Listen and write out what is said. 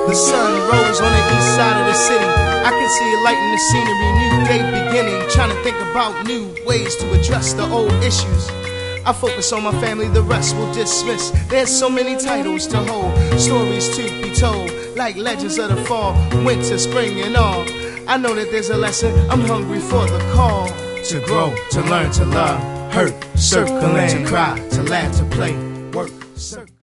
The sun rose on the east side of the city. I can see it lighting the scenery, new day beginning. Trying to think about new ways to address the old issues. I focus on my family, the rest will dismiss. There's so many titles to hold, stories to be told, like legends of the fall, winter, spring, and all. I know that there's a lesson, I'm hungry for the call. To grow, to learn, to love, hurt, circling, to cry, to laugh, to play.